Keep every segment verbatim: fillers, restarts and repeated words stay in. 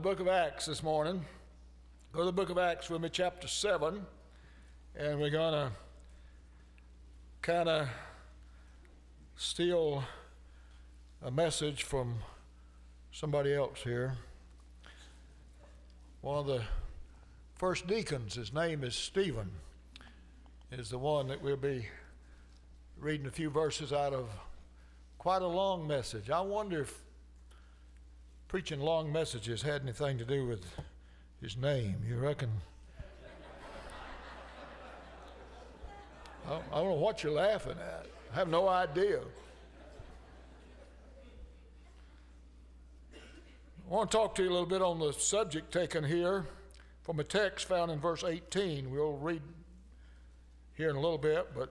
book of Acts this morning. Go to the book of Acts with me, chapter seven, and we're going to kind of steal a message from somebody else here. One of the first deacons, his name is Stephen, is the one that we'll be reading a few verses out of. Quite a long message. I wonder if preaching long messages had anything to do with his name. You reckon? I don't, I don't know what you're laughing at. I have no idea. I want to talk to you a little bit on the subject taken here from a text found in verse eighteen. We'll read here in a little bit, but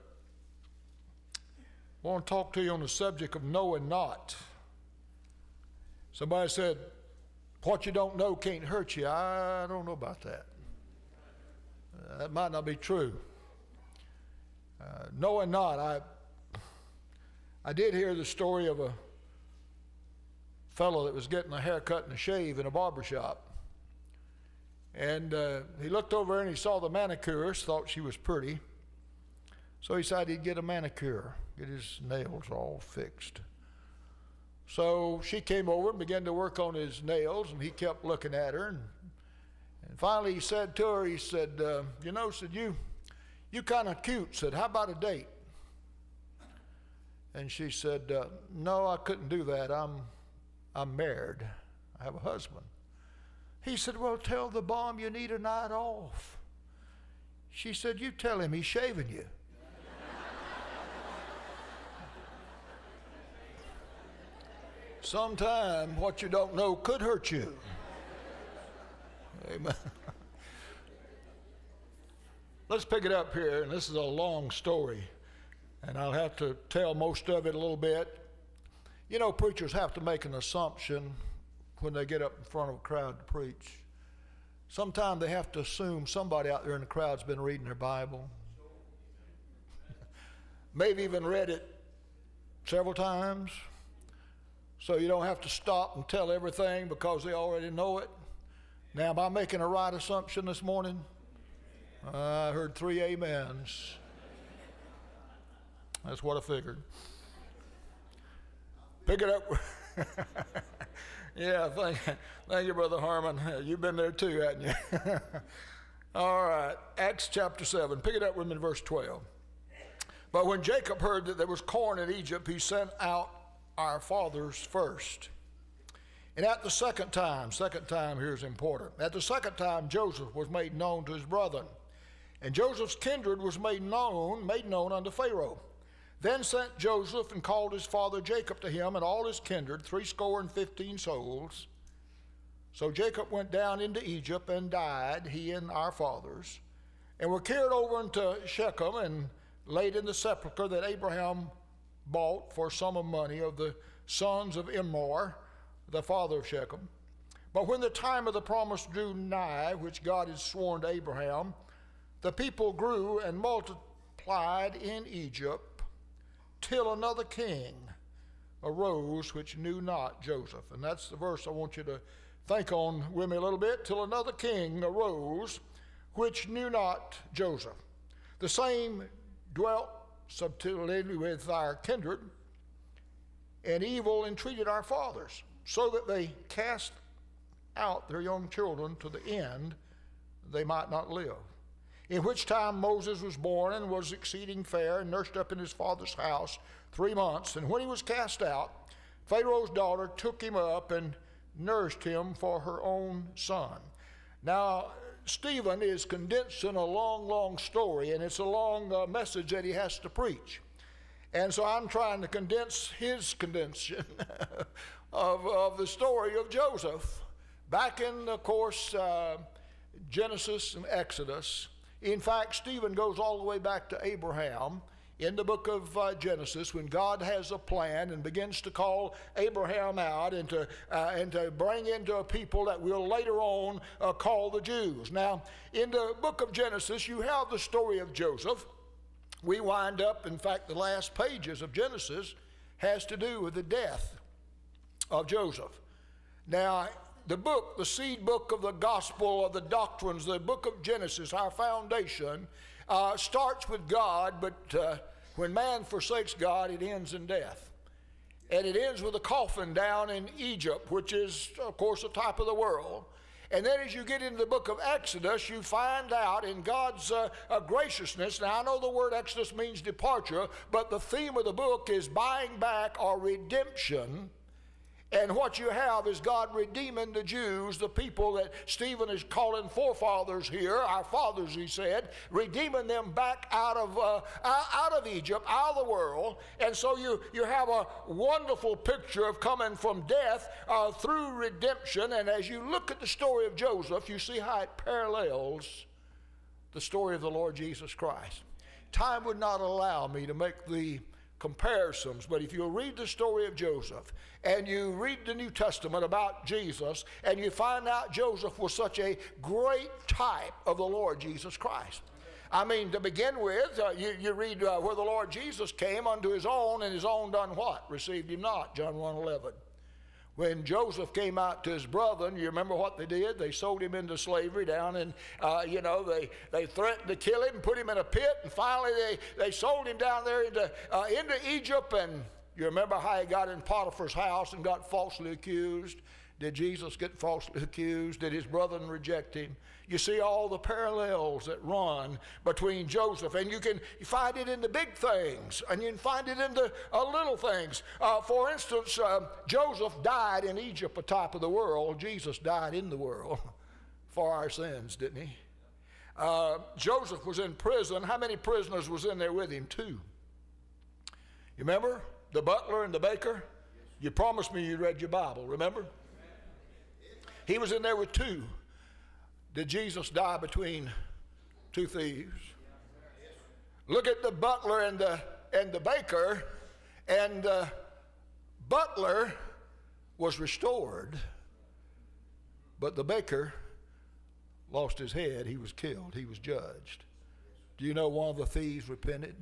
I want to talk to you on the subject of knowing not. Somebody said, what you don't know can't hurt you. I don't know about that. Uh, that might not be true. Uh, knowing not, I, I did hear the story of a fellow that was getting a haircut and a shave in a barber shop. And uh, he looked over and he saw the manicurist, thought she was pretty. So he decided he'd get a manicure, get his nails all fixed. So she came over and began to work on his nails, and he kept looking at her. And, and finally he said to her, he said, uh, you know, said, you, you kind of cute. Said, how about a date? And she said, uh, no, I couldn't do that. I'm, I'm married. I have a husband. He said, well, tell the bomb you need a night off. She said, you tell him he's shaving you. Sometime what you don't know could hurt you. Amen. Let's pick it up here, and this is a long story, and I'll have to tell most of it a little bit. You know, preachers have to make an assumption when they get up in front of a crowd to preach. Sometimes they have to assume somebody out there in the crowd's been reading their Bible. Maybe even read it several times. So you don't have to stop and tell everything because they already know it. Now, am I making a right assumption this morning? Uh, I heard three amens. That's what I figured. Pick it up. Yeah, thank, thank you, Brother Harmon. You've been there too, haven't you? All right, Acts chapter seven. Pick it up with me in verse twelve. But when Jacob heard that there was corn in Egypt, he sent out our fathers first. And at the second time, second time here is important. At the second time, Joseph was made known to his brethren. And Joseph's kindred was made known, made known unto Pharaoh. Then sent Joseph and called his father Jacob to him and all his kindred, threescore and fifteen souls. So Jacob went down into Egypt and died, he and our fathers, and were carried over into Shechem and laid in the sepulchre that Abraham bought for sum of money of the sons of Emor, the father of Shechem. But when the time of the promise drew nigh, which God had sworn to Abraham, the people grew and multiplied in Egypt, till another king arose which knew not Joseph. And that's the verse I want you to think on with me a little bit. Till another king arose which knew not Joseph. The same dwelt subtilely with our kindred, and evil entreated our fathers, so that they cast out their young children to the end they might not live. In which time Moses was born and was exceeding fair and nursed up in his father's house three months. And when he was cast out, Pharaoh's daughter took him up and nursed him for her own son. Now, Stephen is condensing a long, long story, and it's a long uh, message that he has to preach. And so I'm trying to condense his condensation of, of the story of Joseph. Back in, of course, uh, Genesis and Exodus. In fact, Stephen goes all the way back to Abraham in the book of uh, Genesis, when God has a plan and begins to call Abraham out and to, uh, and to bring into a people that we'll later on uh, call the Jews. Now, in the book of Genesis, you have the story of Joseph. We wind up, in fact, the last pages of Genesis has to do with the death of Joseph. Now, the book, the seed book of the gospel of the doctrines, the book of Genesis, our foundation, uh, starts with God, but uh, when man forsakes God, it ends in death. And it ends with a coffin down in Egypt, which is, of course, a type of the world. And then as you get into the book of Exodus, you find out in God's uh, uh, graciousness. Now, I know the word Exodus means departure, but the theme of the book is buying back or redemption. And what you have is God redeeming the Jews, the people that Stephen is calling forefathers here, our fathers, he said, redeeming them back out of uh, out of Egypt, out of the world. And so you, you have a wonderful picture of coming from death uh, through redemption. And as you look at the story of Joseph, you see how it parallels the story of the Lord Jesus Christ. Time would not allow me to make the comparisons, but if you read the story of Joseph and you read the New Testament about Jesus and you find out Joseph was such a great type of the Lord Jesus Christ. I mean, to begin with, uh, you, you read uh, where the Lord Jesus came unto his own, and his own done what? Received him not, John one eleven. When Joseph came out to his brethren, you remember what they did? They sold him into slavery down and, uh, you know, they, they threatened to kill him, put him in a pit, and finally they, they sold him down there into, uh, into Egypt. And you remember how he got in Potiphar's house and got falsely accused? Did Jesus get falsely accused? Did his brethren reject him? You see all the parallels that run between Joseph, and you can find it in the big things, and you can find it in the uh, little things. Uh, for instance, uh, Joseph died in Egypt, a type of the world. Jesus died in the world for our sins, didn't he? Uh, Joseph was in prison. How many prisoners was in there with him? Two. You remember? The butler and the baker? You promised me you read your Bible, remember? He was in there with two. Did Jesus die between two thieves? Look at the butler and the, and the baker, and the butler was restored, but the baker lost his head. He was killed. He was judged. Do you know one of the thieves repented?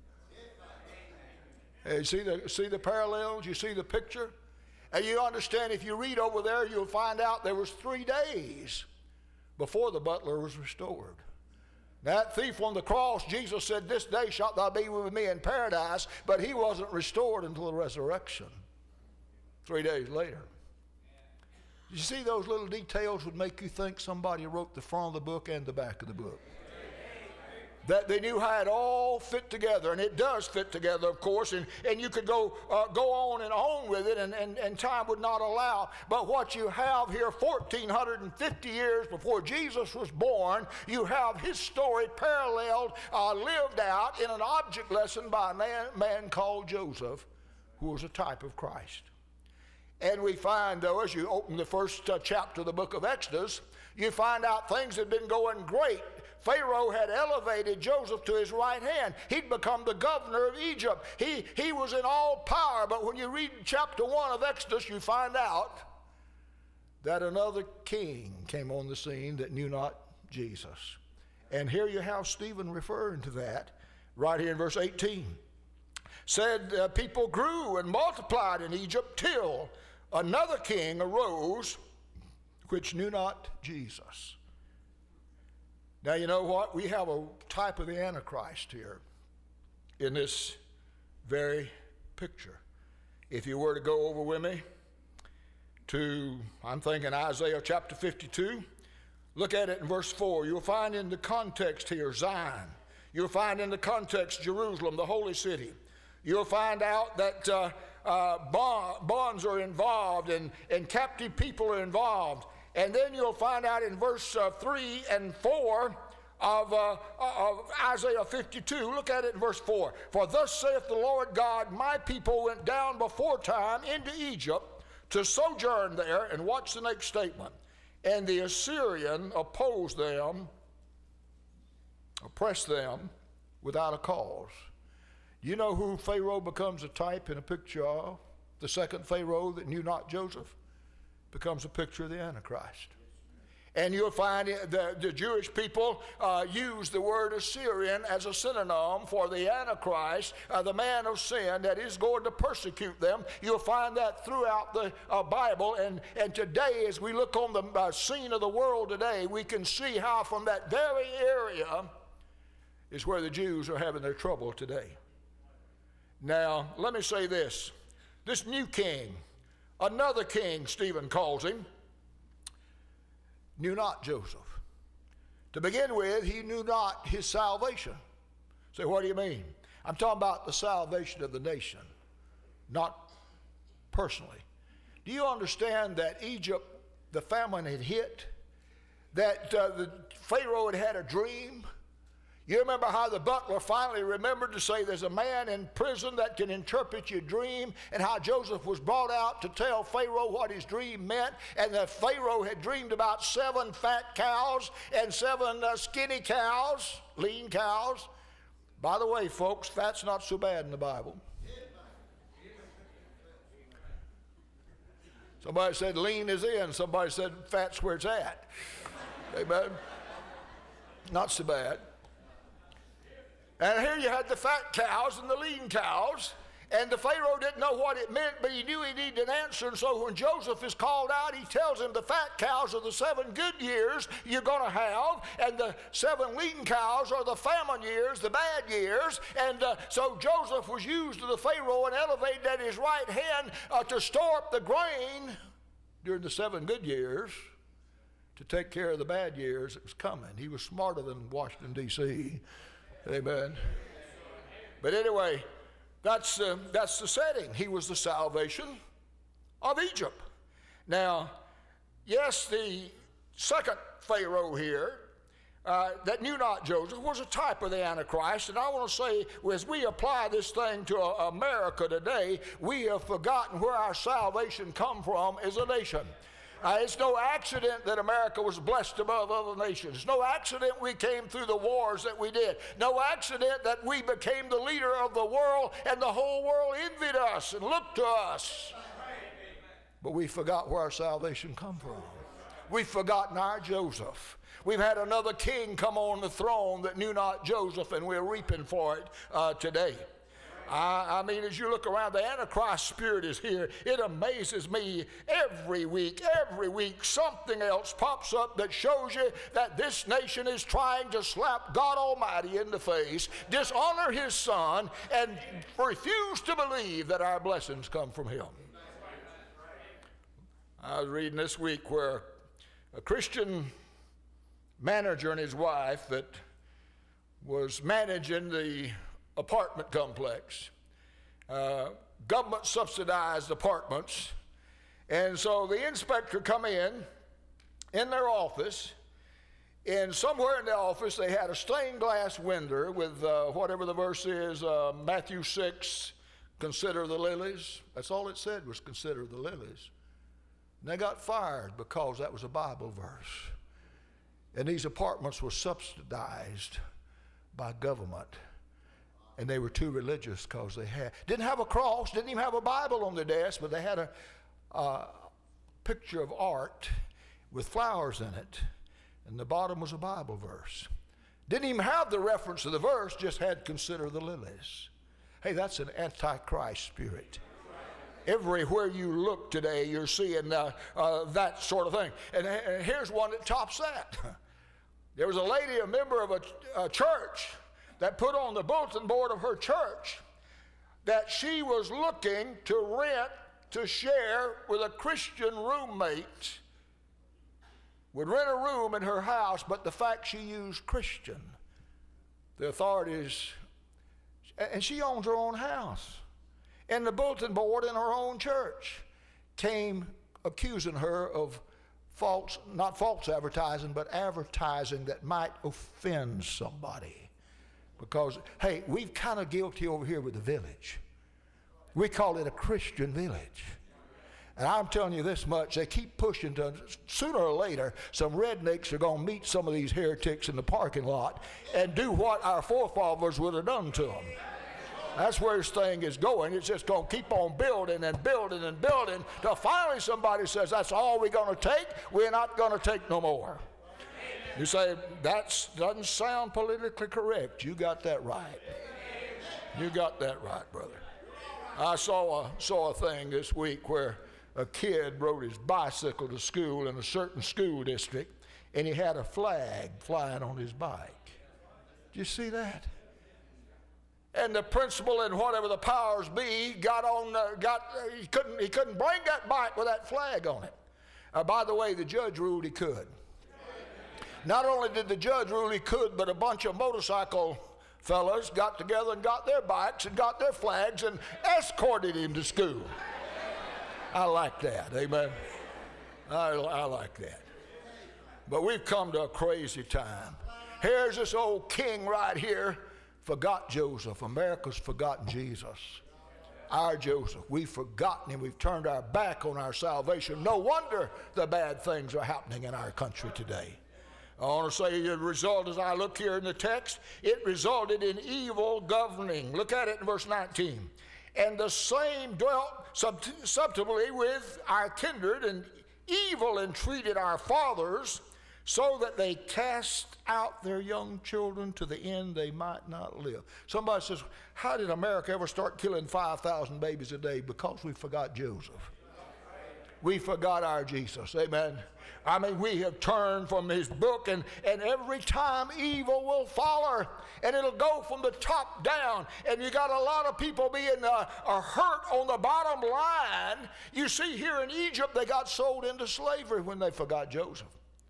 You see the, see the parallels? You see the picture? And you understand, if you read over there, you'll find out there was three days before the butler was restored. That thief on the cross, Jesus said, "This day shalt thou be with me in paradise," but he wasn't restored until the resurrection, three days later. You see, those little details would make you think somebody wrote the front of the book and the back of the book. That they knew how it all fit together, and it does fit together, of course, and, and you could go uh, go on and on with it, and, and, and time would not allow. But what you have here, fourteen fifty years before Jesus was born, you have his story paralleled, uh, lived out in an object lesson by a man, man called Joseph, who was a type of Christ. And we find, though, as you open the first uh, chapter of the book of Exodus, you find out things had been going great. Pharaoh had elevated Joseph to his right hand. He'd become the governor of Egypt. He, he was in all power. But when you read chapter one of Exodus, you find out that another king came on the scene that knew not Jesus. And here you have Stephen referring to that right here in verse eighteen. Said uh, people grew and multiplied in Egypt till another king arose which knew not Jesus. Now, you know what? We have a type of the Antichrist here in this very picture. If you were to go over with me to, I'm thinking Isaiah chapter fifty-two, look at it in verse four. You'll find in the context here Zion. You'll find in the context Jerusalem, the holy city. You'll find out that uh, uh, bond, bonds are involved, and, and captive people are involved. And then you'll find out in verse uh, three and four of, uh, of Isaiah fifty-two. Look at it in verse four. For thus saith the Lord God, my people went down before time into Egypt to sojourn there. And watch the next statement. And the Assyrian opposed them, oppressed them without a cause. You know who Pharaoh becomes a type and a picture of? The second Pharaoh that knew not Joseph becomes a picture of the Antichrist. And you'll find the, the Jewish people uh, use the word Assyrian as a synonym for the Antichrist, uh, the man of sin that is going to persecute them. You'll find that throughout the uh, Bible. And, and today, as we look on the uh, scene of the world today, we can see how from that very area is where the Jews are having their trouble today. Now, let me say this. This new king, another king, Stephen calls him, knew not Joseph. To begin with, he knew not his salvation. Say, what do you mean? I'm talking about the salvation of the nation, not personally. Do you understand that Egypt, the famine had hit, that uh, the Pharaoh had had a dream? You remember how the butler finally remembered to say there's a man in prison that can interpret your dream, and how Joseph was brought out to tell Pharaoh what his dream meant, and that Pharaoh had dreamed about seven fat cows and seven uh, skinny cows, lean cows. By the way, folks, fat's not so bad in the Bible. Somebody said lean is in. Somebody said fat's where it's at. Amen. Not so bad. And here you had the fat cows and the lean cows, and the Pharaoh didn't know what it meant, but he knew he needed an answer. And so when Joseph is called out, he tells him the fat cows are the seven good years you're going to have, and the seven lean cows are the famine years, the bad years. And uh, so Joseph was used to the Pharaoh and elevated at his right hand uh, to store up the grain during the seven good years to take care of the bad years that was coming. He was smarter than Washington, D C Amen. But anyway, that's, uh, that's the setting. He was the salvation of Egypt. Now, yes, the second Pharaoh here uh, that knew not Joseph was a type of the Antichrist. And I want to say, as we apply this thing to uh, America today, we have forgotten where our salvation come from as a nation. Uh, it's no accident that America was blessed above other nations. It's no accident we came through the wars that we did. No accident that we became the leader of the world and the whole world envied us and looked to us. But we forgot where our salvation come from. We've forgotten our Joseph. We've had another king come on the throne that knew not Joseph, and we're reaping for it uh, today. I, I mean, as you look around, the Antichrist spirit is here. It amazes me every week, every week, something else pops up that shows you that this nation is trying to slap God Almighty in the face, dishonor His Son, and refuse to believe that our blessings come from Him. I was reading this week where a Christian manager and his wife that was managing the apartment complex, uh, government subsidized apartments, and so the inspector come in in their office, and somewhere in the office they had a stained glass window with uh, whatever the verse is, uh, Matthew six, consider the lilies. That's all it said, was consider the lilies. And they got fired because that was a Bible verse. And these apartments were subsidized by government. And they were too religious because they had, didn't have a cross, didn't even have a Bible on their desk, but they had a, a picture of art with flowers in it. And the bottom was a Bible verse. Didn't even have the reference to the verse, just had consider the lilies. Hey, that's an antichrist spirit. Everywhere you look today, you're seeing uh, uh, that sort of thing. And, and here's one that tops that. There was a lady, a member of a, a church, that put on the bulletin board of her church that she was looking to rent, to share with a Christian roommate, would rent a room in her house, but the fact she used Christian, the authorities, and she owns her own house. And the bulletin board in her own church came accusing her of false, not false advertising, but advertising that might offend somebody. Because, hey, we've kind of guilty over here with the village. We call it a Christian village. And I'm telling you this much, they keep pushing to, sooner or later, some rednecks are going to meet some of these heretics in the parking lot and do what our forefathers would have done to them. That's where this thing is going. It's just going to keep on building and building and building till finally somebody says, that's all we're going to take. We're not going to take no more. You say, that doesn't sound politically correct. You got that right. You got that right, brother. I saw a, saw a thing this week where a kid rode his bicycle to school in a certain school district, and he had a flag flying on his bike. Did you see that? And the principal and whatever the powers be got on, uh, got uh, he couldn't he couldn't bring that bike with that flag on it. Uh, by the way, the judge ruled he could. Not only did the judge rule he could, but a bunch of motorcycle fellas got together and got their bikes and got their flags and escorted him to school. I like that, amen. I, I like that. But we've come to a crazy time. Here's this old king right here, forgot Joseph. America's forgotten Jesus. Our Joseph. We've forgotten him. We've turned our back on our salvation. No wonder the bad things are happening in our country today. I want to say the result, as I look here in the text, it resulted in evil governing. Look at it in verse nineteen. And the same dwelt sub- subtly with our kindred, and evil entreated our fathers, so that they cast out their young children to the end they might not live. Somebody says, how did America ever start killing five thousand babies a day? Because we forgot Joseph. We forgot our Jesus. Amen. I mean, we have turned from his book, and, and every time evil will follow, and it'll go from the top down, and you got a lot of people being uh, uh, hurt on the bottom line. You see here in Egypt, they got sold into slavery when they forgot Joseph.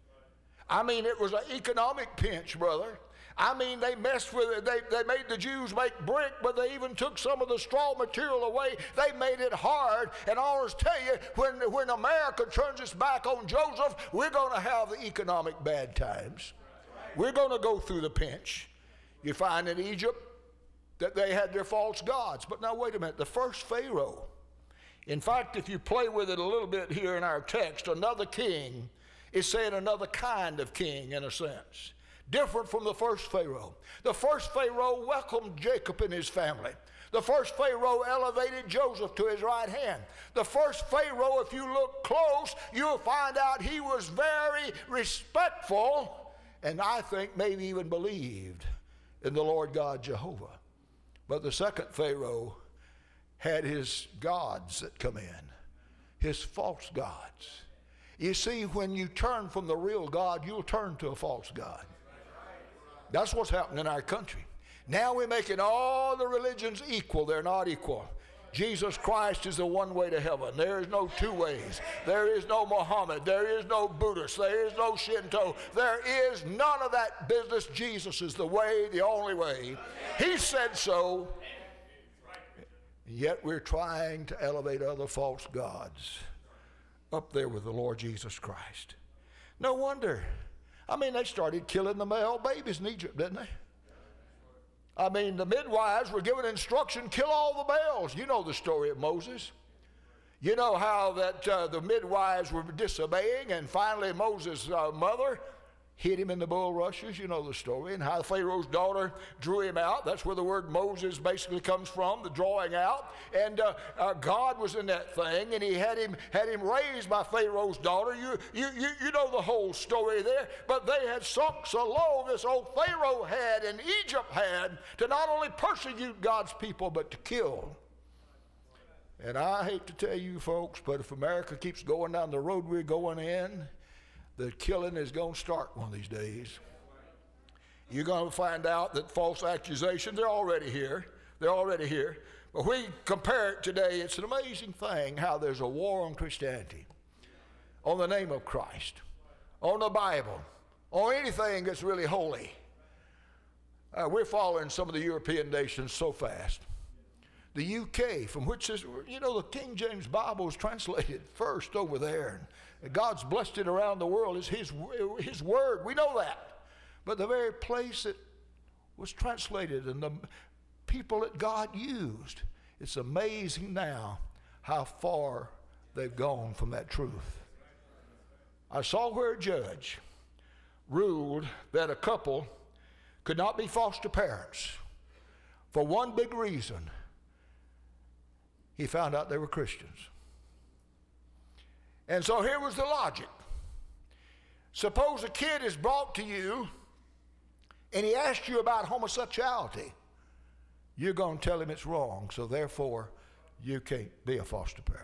I mean, it was an economic pinch, brother. I mean, they messed with it. They, they made the Jews make brick, but they even took some of the straw material away. They made it hard. And I want to tell you, when, when America turns its back on Joseph, we're going to have the economic bad times. We're going to go through the pinch. You find in Egypt that they had their false gods. But now, wait a minute. The first Pharaoh, in fact, if you play with it a little bit here in our text, another king is saying another kind of king in a sense. Different from the first Pharaoh. The first Pharaoh welcomed Jacob and his family. The first Pharaoh elevated Joseph to his right hand. The first Pharaoh, if you look close, you'll find out he was very respectful, and I think maybe even believed in the Lord God Jehovah. But the second Pharaoh had his gods that come in, his false gods. You see, when you turn from the real God, you'll turn to a false god. That's what's happening in our country. Now we're making all the religions equal. They're not equal. Jesus Christ is the one way to heaven. There is no two ways. There is no Muhammad. There is no Buddhist. There is no Shinto. There is none of that business. Jesus is the way, the only way. He said so. And yet we're trying to elevate other false gods up there with the Lord Jesus Christ. No wonder. I mean, they started killing the male babies in Egypt, didn't they? I mean, the midwives were given instruction, kill all the males. You know the story of Moses. You know how that uh, the midwives were disobeying, and finally Moses' uh, mother hid him in the bulrushes. You know the story, and how Pharaoh's daughter drew him out. That's where the word Moses basically comes from, the drawing out. And uh, uh, God was in that thing, and he had him had him raised by Pharaoh's daughter. You, you, you, you know the whole story there. But they had sunk so low, this old Pharaoh had and Egypt had, to not only persecute God's people, but to kill. And I hate to tell you folks, but if America keeps going down the road we're going in, the killing is going to start one of these days. You're going to find out that false accusations, they're already here. They're already here. But we compare it today, it's an amazing thing how there's a war on Christianity, on the name of Christ, on the Bible, on anything that's really holy. Uh, we're following some of the European nations so fast. The U K, from which is, you know, the King James Bible was translated first over there. And God's blessed it around the world. It's his, his word. We know that. But the very place it was translated and the people that God used, it's amazing now how far they've gone from that truth. I saw where a judge ruled that a couple could not be foster parents for one big reason. He found out they were Christians. And so here was the logic. Suppose a kid is brought to you and he asks you about homosexuality. You're going to tell him it's wrong, so therefore you can't be a foster parent.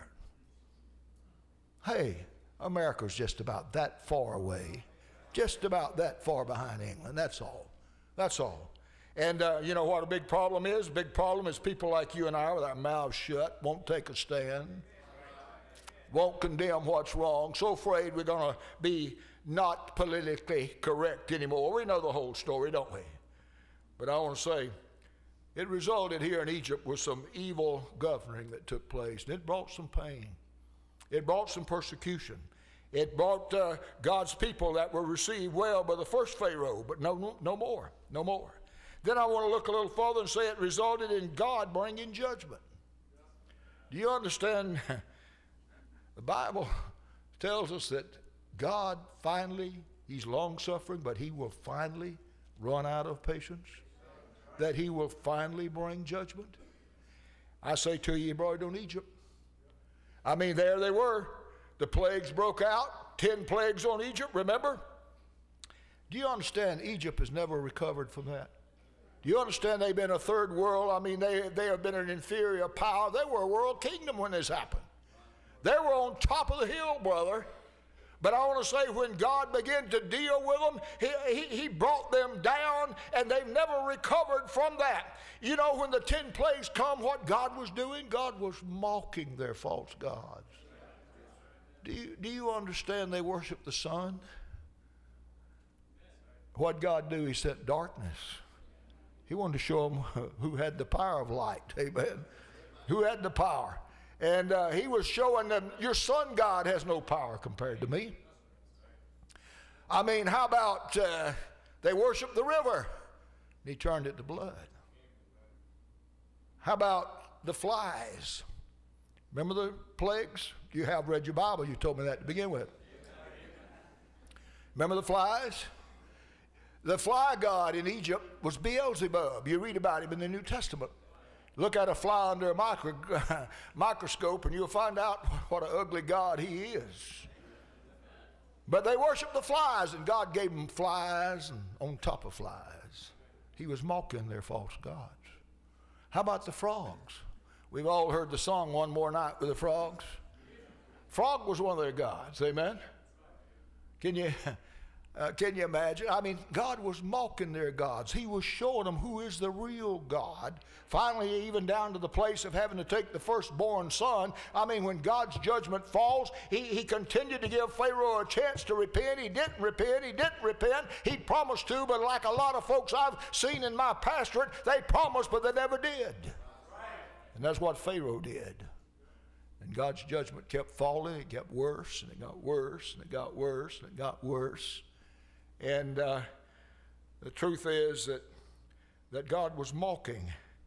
Hey, America's just about that far away, just about that far behind England. That's all. That's all. And uh, you know what a big problem is? A big problem is people like you and I with our mouths shut, won't take a stand, won't condemn what's wrong, so afraid we're going to be not politically correct anymore. We know the whole story, don't we? But I want to say, it resulted here in Egypt with some evil governing that took place, and it brought some pain. It brought some persecution. It brought uh, God's people that were received well by the first Pharaoh, but no, no, no more, no more. Then I want to look a little further and say it resulted in God bringing judgment. Do you understand? The Bible tells us that God finally, he's long-suffering, but he will finally run out of patience, that he will finally bring judgment. I say to you, he brought it on Egypt. I mean, there they were. The plagues broke out, ten plagues on Egypt, remember? Do you understand Egypt has never recovered from that? Do you understand they've been a third world? I mean, they, they have been an inferior power. They were a world kingdom when this happened. They were on top of the hill, brother. But I want to say when God began to deal with them, he, he, he brought them down, and they've never recovered from that. You know, when the ten plagues come, what God was doing? God was mocking their false gods. Do you, do you understand they worship the sun? What God do? He sent darkness. He wanted to show them who had the power of light. Amen. Who had the power. And uh, he was showing them, your sun God has no power compared to me. I mean, how about uh, they worship the river, and he turned it to blood. How about the flies? Remember the plagues? You have read your Bible. You told me that to begin with. Remember the flies? The fly god in Egypt was Beelzebub. You read about him in the New Testament. Look at a fly under a micro, microscope and you'll find out what an ugly god he is. But they worshiped the flies, and God gave them flies and on top of flies. He was mocking their false gods. How about the frogs? We've all heard the song One More Night with the Frogs. Frog was one of their gods, amen? Can you... Uh, can you imagine? I mean, God was mocking their gods. He was showing them who is the real God. Finally, even down to the place of having to take the firstborn son. I mean, when God's judgment falls, he, he continued to give Pharaoh a chance to repent. He didn't repent. He didn't repent. He promised to, but like a lot of folks I've seen in my pastorate, they promised, but they never did. And that's what Pharaoh did. And God's judgment kept falling. It got worse, and it got worse, and it got worse, and it got worse. And uh, the truth is that, that God was mocking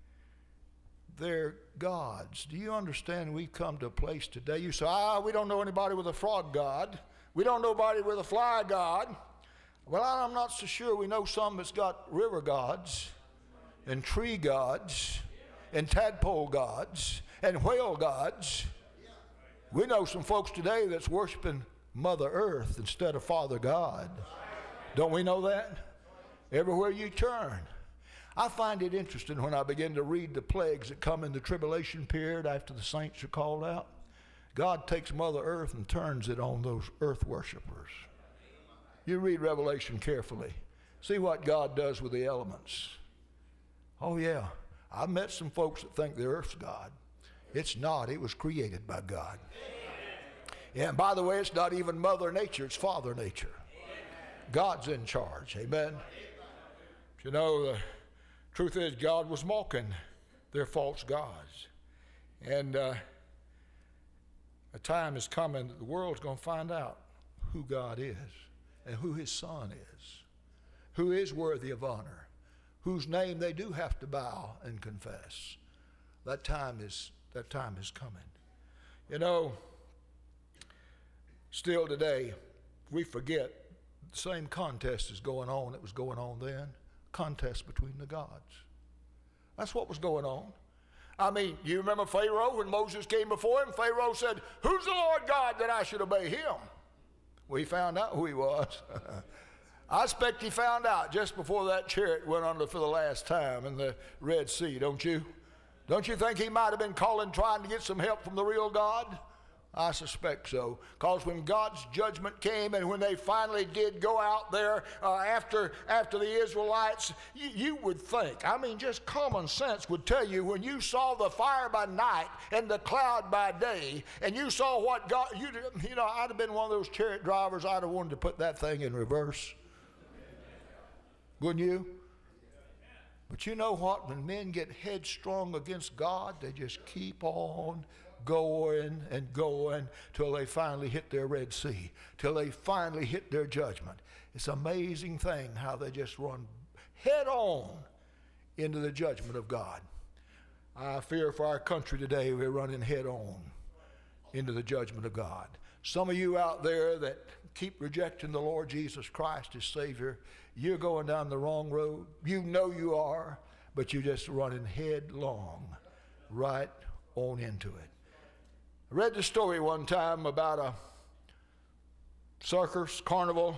their gods. Do you understand? We've come to a place today. You say, ah, we don't know anybody with a frog god. We don't know anybody with a fly god. Well, I'm not so sure. We know some that's got river gods and tree gods and tadpole gods and whale gods. We know some folks today that's worshiping Mother Earth instead of Father God. Don't we know that? Everywhere you turn. I find it interesting when I begin to read the plagues that come in the tribulation period after the saints are called out. God takes Mother Earth and turns it on those earth worshipers. You read Revelation carefully. See what God does with the elements. Oh yeah, I've met some folks that think the earth's God. It's not. It was created by God. Yeah, and by the way, it's not even Mother Nature, it's Father Nature. God's in charge, amen? You know, the truth is God was mocking their false gods. And uh, a time is coming that the world's going to find out who God is and who his son is, who is worthy of honor, whose name they do have to bow and confess. That time is, that time is coming. You know, still today, we forget the same contest is going on that was going on then. Contest between the gods. That's what was going on. I mean, you remember Pharaoh when Moses came before him? Pharaoh said, "Who's the Lord God that I should obey him?" Well, he found out who he was. I expect he found out just before that chariot went under for the last time in the Red Sea, don't you? Don't you think he might have been calling, trying to get some help from the real God? I suspect so, because when God's judgment came and when they finally did go out there uh, after, after the Israelites, you, you would think, I mean, just common sense would tell you, when you saw the fire by night and the cloud by day, and you saw what God, you, you know, I'd have been one of those chariot drivers, I'd have wanted to put that thing in reverse. Wouldn't you? But you know what? When men get headstrong against God, they just keep on going and going till they finally hit their Red Sea, till they finally hit their judgment. It's an amazing thing how they just run head on into the judgment of God. I fear for our country today, we're running head on into the judgment of God. Some of you out there that keep rejecting the Lord Jesus Christ as Savior, you're going down the wrong road. You know you are, but you're just running headlong right on into it. I read the story one time about a circus, carnival,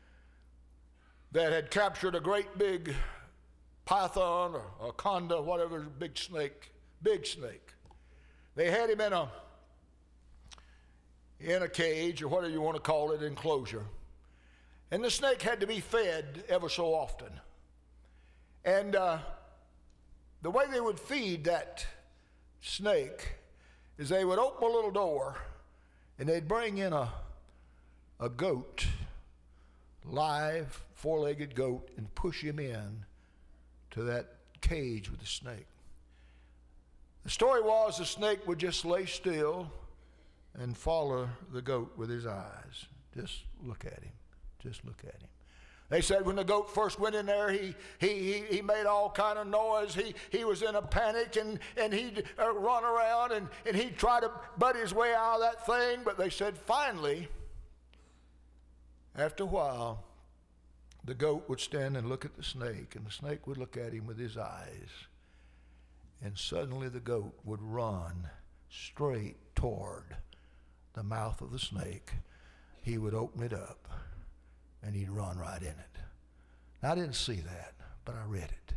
that had captured a great big python or a conda, whatever, big snake, big snake. They had him in a, in a cage, or whatever you want to call it, enclosure. And the snake had to be fed ever so often. And uh, the way they would feed that snake is they would open a little door and they'd bring in a, a goat, live four-legged goat, and push him in to that cage with the snake. The story was the snake would just lay still and follow the goat with his eyes. Just look at him. Just look at him. They said when the goat first went in there, he he he, he made all kind of noise. He he was in a panic, and, and he'd uh, run around, and, and he'd try to butt his way out of that thing. But they said finally, after a while, the goat would stand and look at the snake, and the snake would look at him with his eyes. And suddenly the goat would run straight toward the mouth of the snake. He would open it up, and he'd run right in it. Now, I didn't see that, but I read it.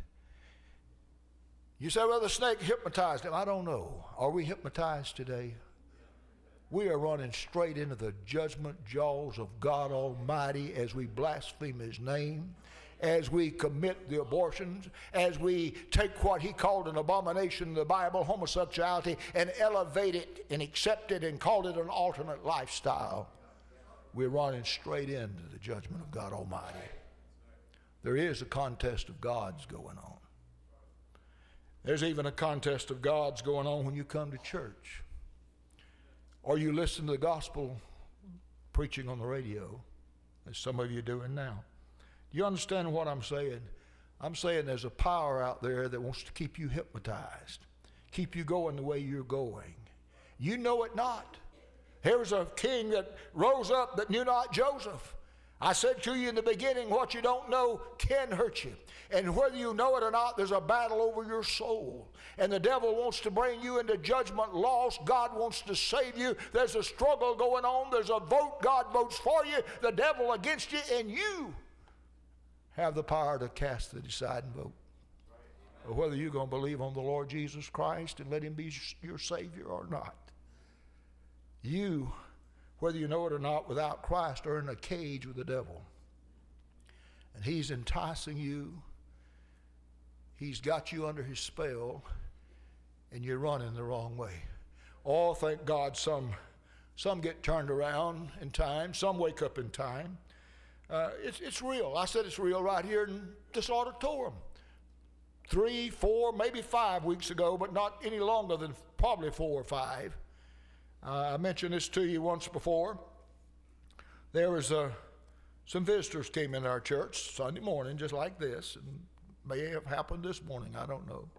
You say, well, the snake hypnotized him. I don't know. Are we hypnotized today? We are running straight into the judgment jaws of God Almighty as we blaspheme his name, as we commit the abortions, as we take what he called an abomination in the Bible, homosexuality, and elevate it and accept it and call it an alternate lifestyle. We're running straight into the judgment of God Almighty. There is a contest of gods going on. There's even a contest of gods going on when you come to church, or you listen to the gospel preaching on the radio, as some of you are doing now. Do you understand what I'm saying? I'm saying there's a power out there that wants to keep you hypnotized, keep you going the way you're going. You know it not. Here was a king that rose up that knew not Joseph. I said to you in the beginning, what you don't know can hurt you. And whether you know it or not, there's a battle over your soul. And the devil wants to bring you into judgment lost. God wants to save you. There's a struggle going on. There's a vote. God votes for you, the devil against you, and you have the power to cast the deciding vote. Or whether you're going to believe on the Lord Jesus Christ and let him be your Savior or not. You, whether you know it or not, without Christ are in a cage with the devil. And he's enticing you. He's got you under his spell, and you're running the wrong way. Oh, thank God some, some get turned around in time. Some wake up in time. Uh, it's, it's real. I said it's real right here in this auditorium. Three, four, maybe five weeks ago, but not any longer than probably four or five. Uh, I mentioned this to you once before. There was uh, some visitors came in our church Sunday morning, just like this, and may have happened this morning, I don't know.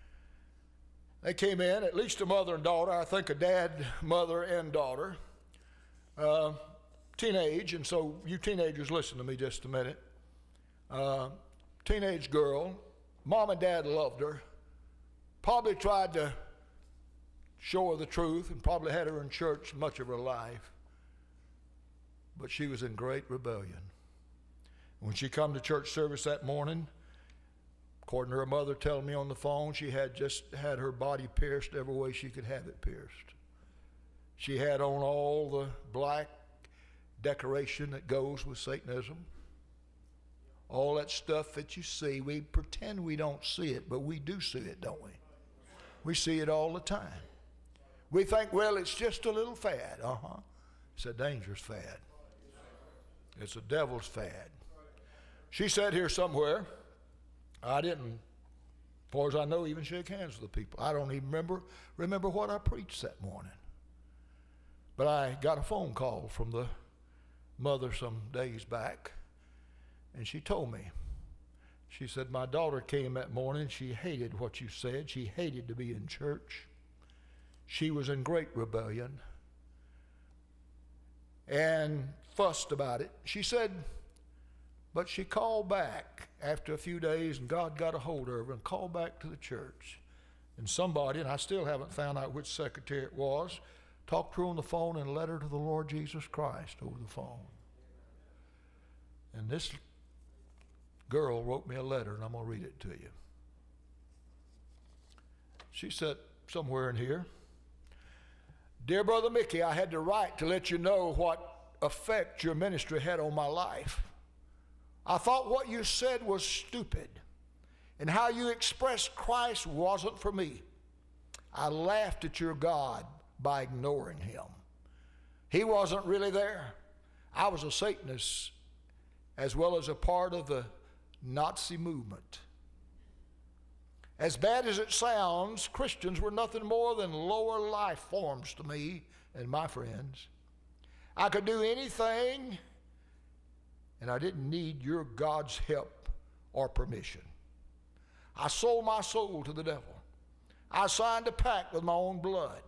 They came in, at least a mother and daughter, I think a dad, mother, and daughter, uh, teenage, and so you teenagers listen to me just a minute. Uh, teenage girl, mom and dad loved her, Probably tried to show her the truth and probably had her in church much of her life. But she was in great rebellion. When she come to church service that morning, according to her mother telling me on the phone, she had just had her body pierced every way she could have it pierced. She had on all the black decoration that goes with Satanism. All that stuff that you see, we pretend we don't see it, but we do see it, don't we? We see it all the time. We think, well, it's just a little fad. Uh-huh. It's a dangerous fad. It's a devil's fad. She sat here somewhere. I didn't, as far as I know, even shake hands with the people. I don't even remember, remember what I preached that morning. But I got a phone call from the mother some days back, and she told me, she said, my daughter came that morning. She hated what you said. She hated to be in church. She was in great rebellion and fussed about it. She said, but she called back after a few days, and God got a hold of her and called back to the church. And somebody, and I still haven't found out which secretary it was, talked to her on the phone and led her to the Lord Jesus Christ over the phone. And this girl wrote me a letter, and I'm going to read it to you. She said somewhere in here, Dear Brother Mickey, I had to write to let you know what effect your ministry had on my life. I thought what you said was stupid, and how you expressed Christ wasn't for me. I laughed at your God by ignoring him. He wasn't really there. I was a Satanist as well as a part of the Nazi movement. As bad as it sounds, Christians were nothing more than lower life forms to me and my friends. I could do anything, and I didn't need your God's help or permission. I sold my soul to the devil. I signed a pact with my own blood.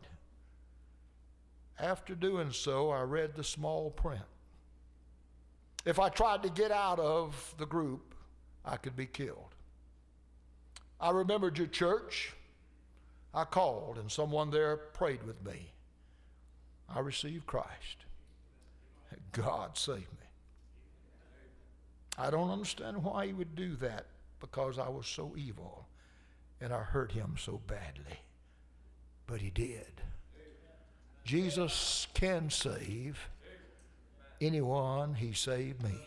After doing so, I read the small print. If I tried to get out of the group, I could be killed. I remembered your church. I called, and someone there prayed with me. I received Christ. God saved me. I don't understand why he would do that, because I was so evil and I hurt him so badly. But he did. Jesus can save anyone. He saved me.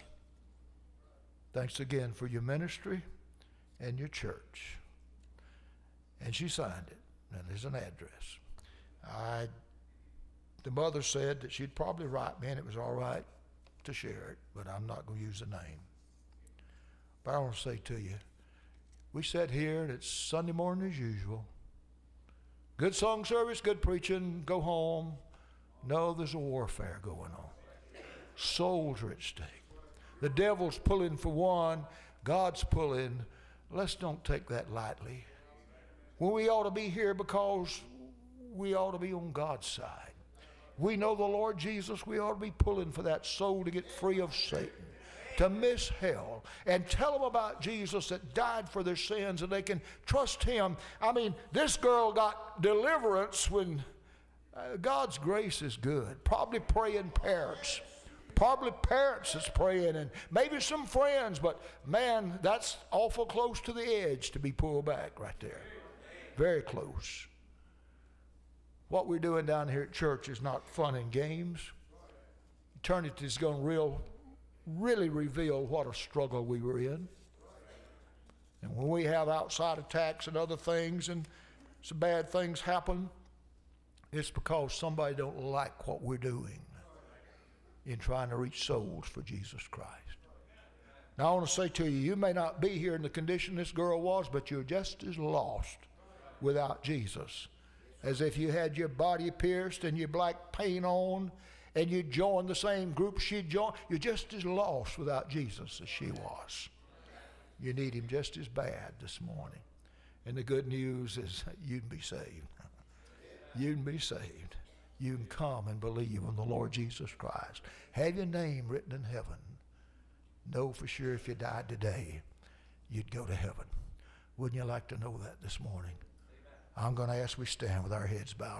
Thanks again for your ministry and your church. And she signed it, and there's an address. I, the mother said that she'd probably write me, and it was all right to share it, but I'm not going to use the name. But I want to say to you, we sat here, and it's Sunday morning as usual. Good song service, good preaching, go home. No, there's a warfare going on. Souls are at stake. The devil's pulling for one, God's pulling. Let's don't take that lightly. When we ought to be here because we ought to be on God's side. We know the Lord Jesus, we ought to be pulling for that soul to get free of Satan, to miss hell, and tell them about Jesus that died for their sins and they can trust him. I mean, this girl got deliverance when uh, God's grace is good. Probably praying parents. Probably parents that's praying, and maybe some friends, but man, that's awful close to the edge to be pulled back right there. Very close. What we're doing down here at church is not fun and games. Eternity is going to real, really reveal what a struggle we were in. And when we have outside attacks and other things and some bad things happen, it's because somebody don't like what we're doing in trying to reach souls for Jesus Christ. Now I want to say to you, you may not be here in the condition this girl was, but you're just as lost without Jesus as if you had your body pierced and your black paint on and you joined the same group she joined. You're just as lost without Jesus as she was. You need him just as bad this morning. And the good news is you can be saved. You can be saved. You can come and believe in the Lord Jesus Christ. Have your name written in heaven. Know for sure if you died today, you'd go to heaven. Wouldn't you like to know that this morning? I'm going to ask we stand with our heads bowed.